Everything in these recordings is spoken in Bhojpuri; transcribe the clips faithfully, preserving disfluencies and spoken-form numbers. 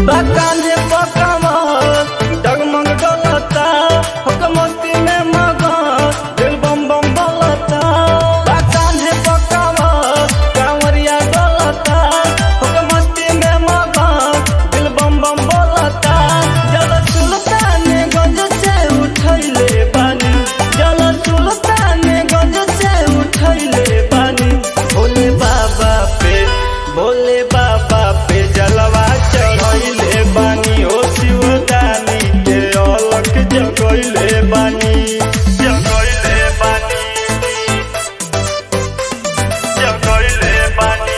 कांधे पकावा डगमग डोलता हुकमती में मगा दिल बम बम बोलता कांधे पकावा कांवरिया डोलता हुकमती में मगा दिल बम बम बोलता जल सुल्तान गंज से उठैले बानी जल सुल्तान गंज से उठैले बानी भोले बाबा पे भोले बाबा पे जलवा चढ़ैले बानी ओ शिवदानी के अलख जगैले बानी जगैले बानी जगैले बानी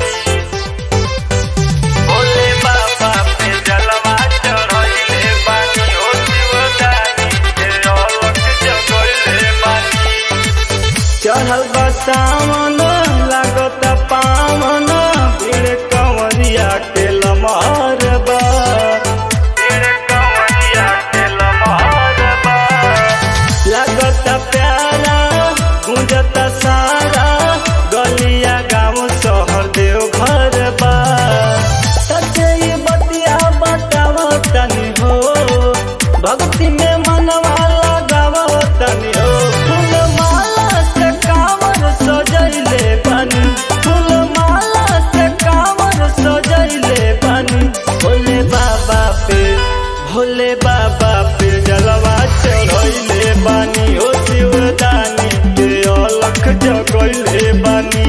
भोले बाबा पे जलवा चढ़ैले बानी ओ शिवदानी के अलख जगैले बानी चढ़ल बा सावन लागत पावन भीड़ कंवरिया के लमहर बा भीड़ कंवरिया के लमहर बा लागत प्यारा गूंजत सारा गलिया गाँव शहर देव घर बा सच्चे बतिया बताव तनी हो भक्ति में मनवा लगाव तनी हो फूल माला से कांवर सजैले बानी फूल माला से कांवर सजैले बानी भोले बाबा पे भोले बाबा पे जलवा चढ़ैले बानी ओ शिवदानी के अलख जगैले बानी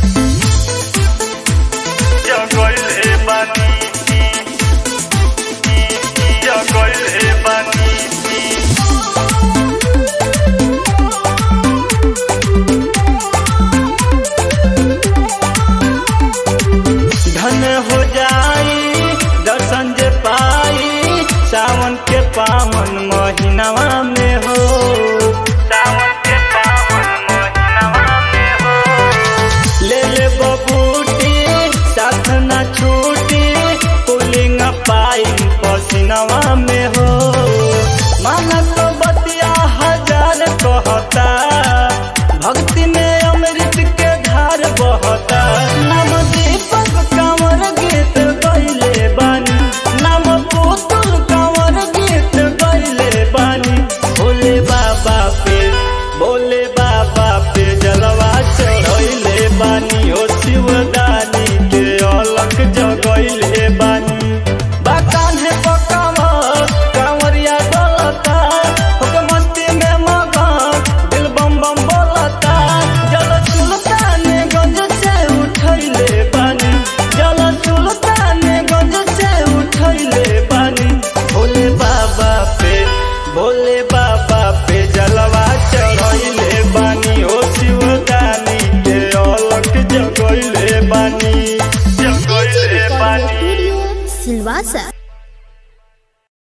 जगैले बानी जगैले बानी धन हो जाई दर्शन जे पाई सावन के पावन महीनावा में हो सावन के पावन महीनावा में हो ले ले बबूटी साथ न छूटी पुलिंग पाई पसीनावा में हो